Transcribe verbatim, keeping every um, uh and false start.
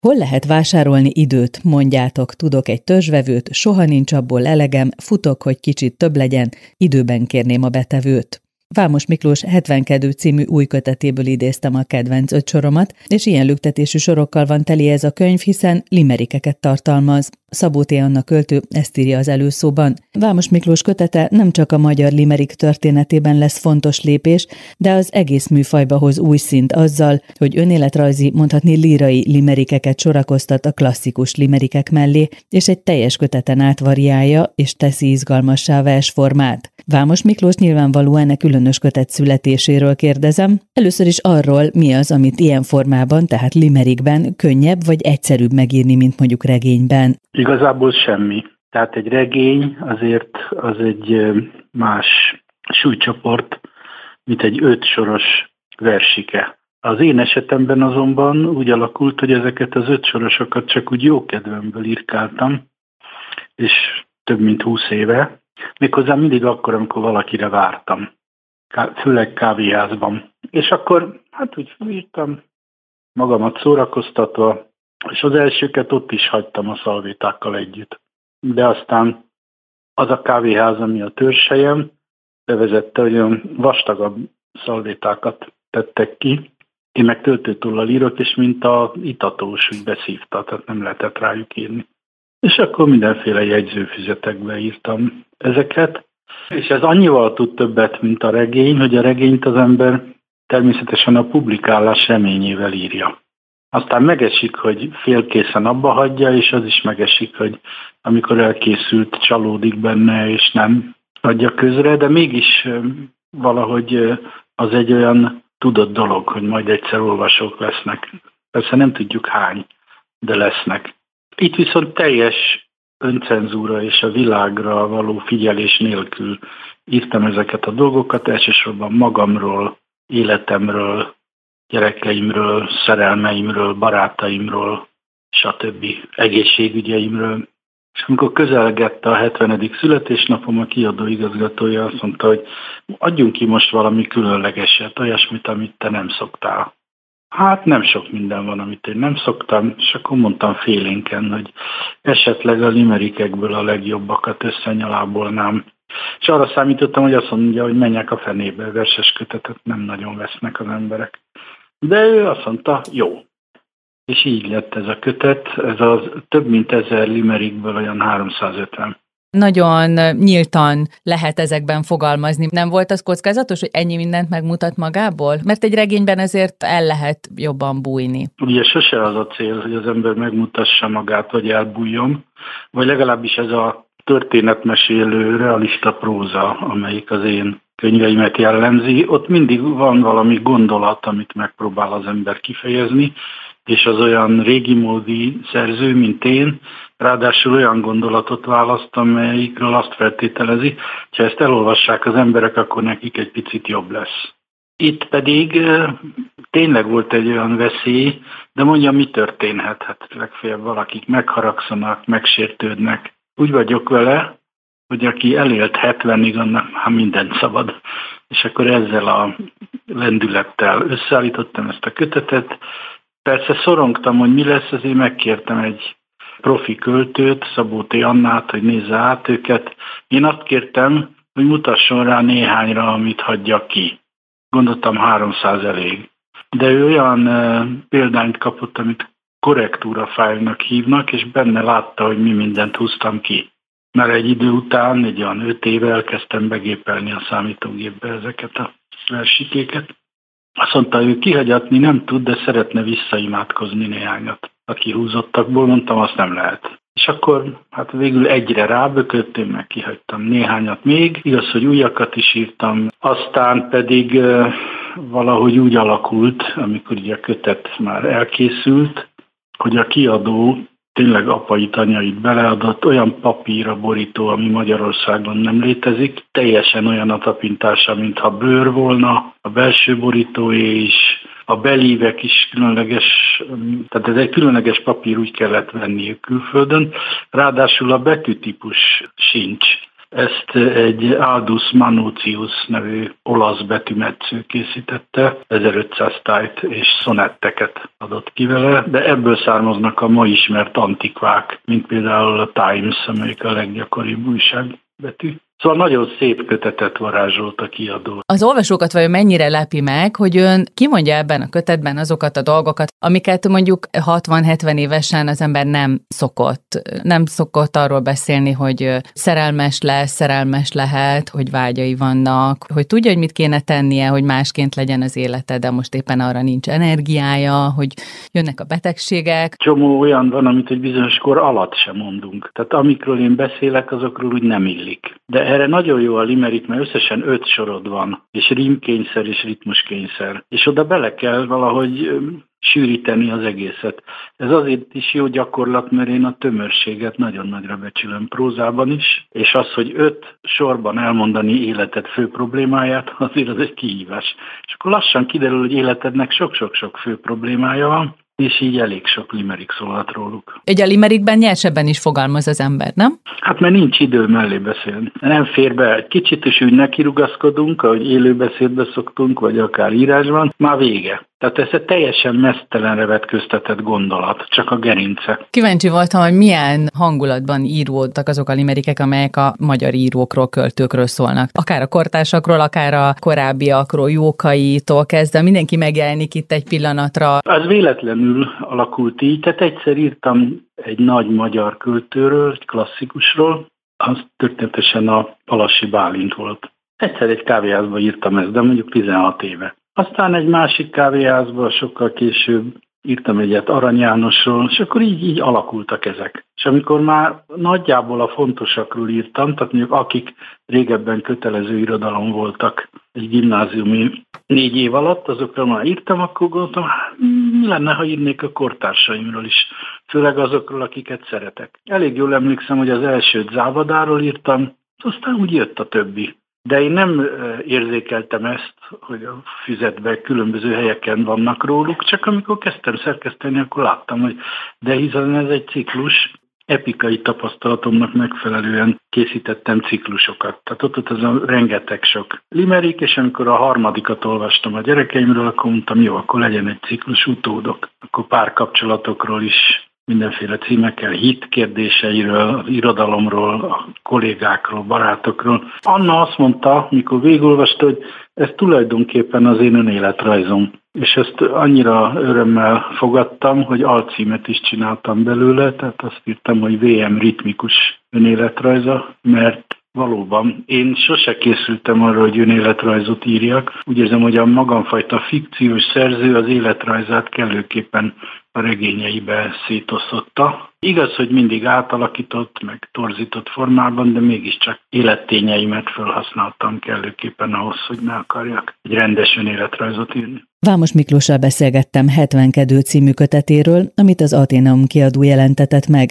Hol lehet vásárolni időt, mondjátok, tudok egy törzsvevőt, soha nincs abból elegem, futok, hogy kicsit több legyen, időben kérném a betevőt. Vámos Miklós hetvenkedő című új kötetéből idéztem a kedvenc ötsoromat, és ilyen lüktetésű sorokkal van teli ez a könyv, hiszen limerikeket tartalmaz. Szabó T. Anna költő ezt írja az előszóban. Vámos Miklós kötete nem csak a magyar limerik történetében lesz fontos lépés, de az egész műfajba hoz új szint azzal, hogy önéletrajzi, mondhatni lírai limerikeket sorakoztat a klasszikus limerikek mellé, és egy teljes köteten átvariálja és teszi izgalmassá a versformát. Vámos Miklós nyilvánvalóan e különös kötet születéséről kérdezem. Először is arról, mi az, amit ilyen formában, tehát limerikben könnyebb vagy egyszerűbb megírni, mint mondjuk regényben. Igazából semmi. Tehát egy regény azért az egy más súlycsoport, mint egy öt soros versike. Az én esetemben azonban úgy alakult, hogy ezeket az öt sorosokat csak úgy jókedvemből írkáltam, és több mint húsz éve. Méghozzá mindig akkor, amikor valakire vártam, főleg kávéházban. És akkor hát úgy írtam, magamat szórakoztatva, és az elsőket ott is hagytam a szalvétákkal együtt. De aztán az a kávéház, ami a törzshelyem, bevezette, hogy olyan vastagabb szalvétákat tettek ki. Én meg töltőtollal írok, és mint a itatós, úgy beszívta, tehát nem lehetett rájuk írni. És akkor mindenféle jegyzőfüzetekbe írtam ezeket. És ez annyival tud többet, mint a regény, hogy a regényt az ember természetesen a publikálás reményével írja. Aztán megesik, hogy félkészen abba hagyja, és az is megesik, hogy amikor elkészült, csalódik benne, és nem adja közre, de mégis valahogy az egy olyan tudott dolog, hogy majd egyszer olvasók lesznek. Persze nem tudjuk hány, de lesznek. Itt viszont teljes öncenzúra és a világra való figyelés nélkül írtam ezeket a dolgokat, elsősorban magamról, életemről, gyerekeimről, szerelmeimről, barátaimról, stb. Egészségügyeimről. És amikor közelgette a hetvenedik születésnapom, a kiadó igazgatója azt mondta, hogy adjunk ki most valami különlegeset, olyasmit, amit te nem szoktál. Hát nem sok minden van, amit én nem szoktam, és akkor mondtam félénken, hogy esetleg a limerikekből a legjobbakat összenyalábolnám. És arra számítottam, hogy azt mondja, hogy menjek a fenébe, verses kötetet nem nagyon vesznek az emberek. De ő azt mondta, jó. És így lett ez a kötet, ez az több mint ezer limerikből olyan háromszázötven. Nagyon nyíltan lehet ezekben fogalmazni. Nem volt az kockázatos, hogy ennyi mindent megmutat magából? Mert egy regényben azért el lehet jobban bújni. Ugye sose az a cél, hogy az ember megmutassa magát, vagy elbújjon, vagy legalábbis ez a történetmesélő, realista próza, amelyik az én könyveimet jellemzi. Ott mindig van valami gondolat, amit megpróbál az ember kifejezni, és az olyan régi módi szerző, mint én, ráadásul olyan gondolatot választ, amelyikről azt feltételezi, ha ezt elolvassák az emberek, akkor nekik egy picit jobb lesz. Itt pedig tényleg volt egy olyan veszély, de mondja, mi történhet? Hát legfeljebb valakik megharagszanak, megsértődnek. Úgy vagyok vele, hogy aki elélt hetvenig, annak már mindent szabad. És akkor ezzel a lendülettel összeállítottam ezt a kötetet. Persze szorongtam, hogy mi lesz, azért megkértem egy profi költőt, Szabó T. Annát, hogy nézze át őket. Én azt kértem, hogy mutasson rá néhányra, amit hagyjak ki. Gondoltam háromszáz elég. De ő olyan e, példányt kapott, amit korrektúra fájlnak hívnak, és benne látta, hogy mi mindent húztam ki. Mert egy idő után, egy olyan öt éve elkezdtem begépelni a számítógépbe ezeket a versikéket. Azt mondta, ő kihagyatni nem tud, de szeretne visszaimádkozni néhányat. A kihúzottakból mondtam, azt nem lehet. És akkor hát végül egyre rábökött, én meg kihagytam néhányat még. Igaz, hogy újakat is írtam. Aztán pedig uh, valahogy úgy alakult, amikor ugye a kötet már elkészült, hogy a kiadó tényleg apait, anyait beleadott, olyan papír a borító, ami Magyarországon nem létezik, teljesen olyan a tapintása, mintha bőr volna, a belső borítóé is, a belívek is különleges, tehát ez egy különleges papír, úgy kellett venniük külföldön, ráadásul a betűtípus sincs. Ezt egy Aldus Manutius nevű olasz betűmetsző készítette, ezerötszáz tájt és szonetteket adott ki vele, de ebből származnak a ma ismert antikvák, mint például a Times, amelyik a leggyakoribb újságbetű. Szóval nagyon szép kötetet varázsolt a kiadó. Az olvasókat vajon mennyire lepi meg, hogy ön kimondja ebben a kötetben azokat a dolgokat, amiket mondjuk hatvan-hetven évesen az ember nem szokott. Nem szokott arról beszélni, hogy szerelmes lesz, szerelmes lehet, hogy vágyai vannak, hogy tudja, hogy mit kéne tennie, hogy másként legyen az élete, de most éppen arra nincs energiája, hogy jönnek a betegségek. Csomó olyan van, amit egy bizonyos kor alatt sem mondunk. Tehát amikről én beszélek, azokról úgy nem illik. De erre nagyon jó a limerick, mert összesen öt sorod van, és rímkényszer és ritmuskényszer. És oda bele kell valahogy sűríteni az egészet. Ez azért is jó gyakorlat, mert én a tömörséget nagyon nagyra becsülöm prózában is, és az, hogy öt sorban elmondani életed fő problémáját, azért az egy kihívás. És akkor lassan kiderül, hogy életednek sok-sok-sok fő problémája van, és így elég sok limerick szólhat róluk. Egy a limerickben nyersebben is fogalmaz az ember, nem? Hát mert nincs idő mellé beszélni. Nem fér be, egy kicsit is úgy nekirugaszkodunk, ahogy élőbeszédbe szoktunk, vagy akár írásban, már vége. Tehát ez egy teljesen meztelenre vetköztetett gondolat, csak a gerince. Kíváncsi voltam, hogy milyen hangulatban íródtak azok a limerikek, amelyek a magyar írókról, költőkről szólnak. Akár a kortársakról, akár a korábbiakról, Jókaitól kezdve, mindenki megjelenik itt egy pillanatra. Az véletlenül alakult így, tehát egyszer írtam egy nagy magyar költőről, egy klasszikusról, az történetesen a Palassi Bálint volt. Egyszer egy kávéházban írtam ezt, de mondjuk tizenhat éve. Aztán egy másik kávéházban sokkal később írtam egyet Arany Jánosról, és akkor így, így alakultak ezek. És amikor már nagyjából a fontosakról írtam, tehát mondjuk akik régebben kötelező irodalom voltak egy gimnáziumi négy év alatt, azokra már írtam, akkor gondoltam, mi lenne, ha írnék a kortársaimról is, főleg azokról, akiket szeretek. Elég jól emlékszem, hogy az elsőt Závadáról írtam, aztán úgy jött a többi. De én nem érzékeltem ezt, hogy a füzetben különböző helyeken vannak róluk, csak amikor kezdtem szerkeszteni, akkor láttam, hogy de hiszen ez egy ciklus, epikai tapasztalatomnak megfelelően készítettem ciklusokat. Tehát ott, ott az a rengeteg sok limerick, és amikor a harmadikat olvastam a gyerekeimről, akkor mondtam, jó, akkor legyen egy ciklus utódok. Akkor párkapcsolatokról is mindenféle címekkel, hit kérdéseiről, az irodalomról, a kollégákról, barátokról. Anna azt mondta, mikor végigolvasta, hogy ez tulajdonképpen az én önéletrajzom. És ezt annyira örömmel fogadtam, hogy alcímet is csináltam belőle, tehát azt írtam, hogy vé em ritmikus önéletrajza, mert valóban én sose készültem arra, hogy önéletrajzot írjak. Úgy érzem, hogy a magamfajta fikciós szerző az életrajzát kellőképpen a regényeibe szétosztotta. Igaz, hogy mindig átalakított, meg torzított formában, de mégiscsak élettényeimet felhasználtam kellőképpen ahhoz, hogy ne akarjak egy rendes önéletrajzot írni. Vámos Miklóssal beszélgettem hetvenkedő című kötetéről, amit az Athenaeum kiadó jelentetett meg,